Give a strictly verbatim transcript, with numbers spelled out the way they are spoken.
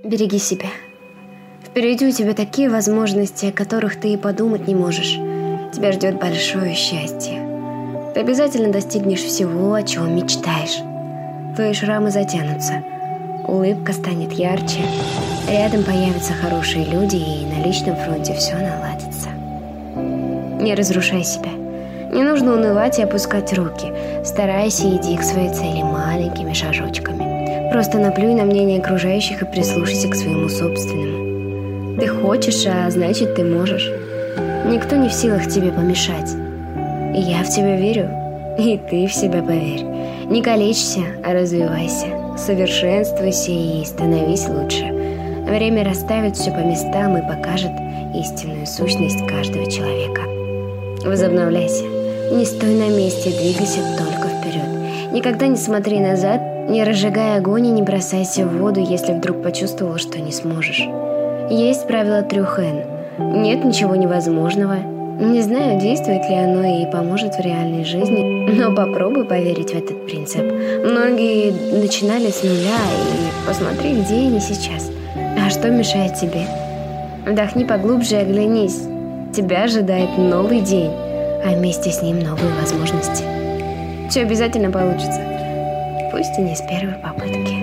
Береги себя. Впереди у тебя такие возможности, о которых ты и подумать не можешь. Тебя ждет большое счастье. Ты обязательно достигнешь всего, о чем мечтаешь. Твои шрамы затянутся, улыбка станет ярче, рядом появятся хорошие люди, и на личном фронте все наладится. Не разрушай себя. Не нужно унывать и опускать руки. Старайся и иди к своей цели маленькими шажочками. Просто наплюй на мнение окружающих и прислушайся к своему собственному. Ты хочешь, а значит, ты можешь. Никто не в силах тебе помешать. И я в тебя верю, и ты в себя поверь. Не калечься, а развивайся. Совершенствуйся и становись лучше. Время расставит все по местам и покажет истинную сущность каждого человека. Возобновляйся. Не стой на месте, двигайся только вперед. Никогда не смотри назад, не разжигай огонь и не бросайся в воду, если вдруг почувствовал, что не сможешь. Есть правило трех «Н». Нет ничего невозможного. Не знаю, действует ли оно и поможет в реальной жизни, но попробуй поверить в этот принцип. Многие начинали с нуля, и посмотри, где они сейчас. А что мешает тебе? Вдохни поглубже и оглянись. Тебя ожидает новый день, а вместе с ним новые возможности. Все обязательно получится. Пусть и не с первой попытки.